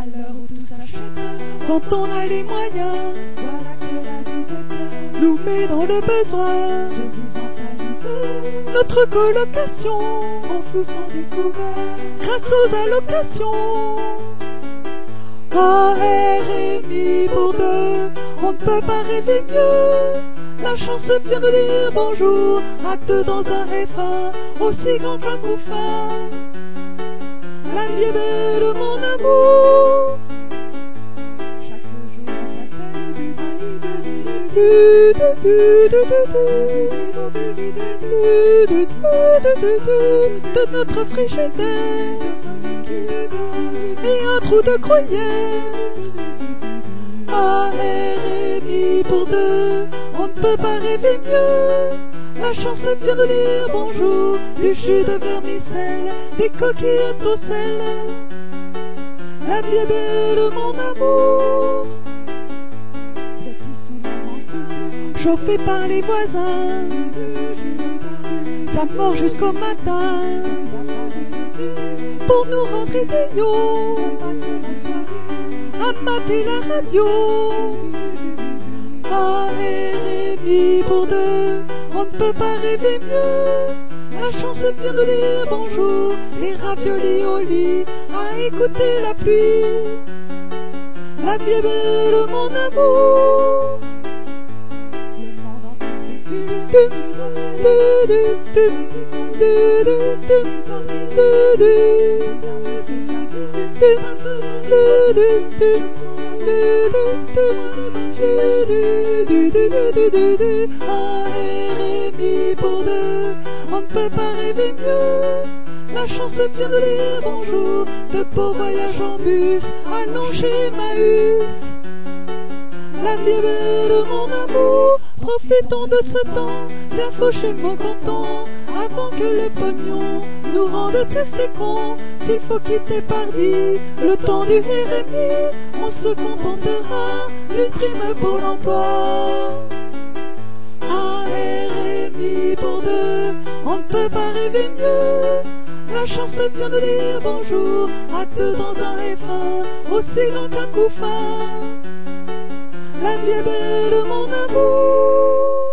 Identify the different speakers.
Speaker 1: l'heure où tout s'achète,
Speaker 2: quand on a les moyens,
Speaker 1: voilà que la disette
Speaker 2: nous met dans le besoin.
Speaker 1: survivant à l'hiver,
Speaker 2: Notre colocation,
Speaker 1: en flou sont découverts.
Speaker 2: grâce aux allocations. À RMI pour deux, on ne peut pas rêver mieux. La chance vient de dire bonjour à deux dans un F1 aussi grand qu'un couffin. La vie est belle, mon amour.
Speaker 1: Chaque jour on s'appelle du maïs de l'île,
Speaker 2: De notre frigidaire et un trou de gruyère. À RMI pour deux, on ne peut pas rêver mieux. La chance vient de dire bonjour, du jus de vermicelle, des coquillettes au sel. La vie est belle, mon amour.
Speaker 1: petit sous la mansarde,
Speaker 2: Chauffé par les voisins, ça mord jusqu'au matin. Pour nous rendre idiots,
Speaker 1: on passe la soirée,
Speaker 2: à mater la radio. À RMI pour deux, on ne peut pas rêver mieux. La chance vient de dire bonjour, des raviolis au lit, à écouter la pluie. La vie est belle, mon amour.
Speaker 1: le monde entier
Speaker 2: À RMI pour deux, on ne peut pas rêver mieux. La chance vient de dire bonjour, de beaux voyages en bus, allons chez Emmaüs. La vie est belle, mon amour, profitons de ce temps, bien fauchément contents, avant que le pognon nous rende tristes et cons. S'il faut quitter Paris, le temps du RMI, on se contentera d'une prime pour l'emploi. À RMI pour deux, on ne peut pas rêver mieux. La chance vient de dire bonjour à deux dans un F1 aussi grand qu'un couffin. La vie est belle, mon amour.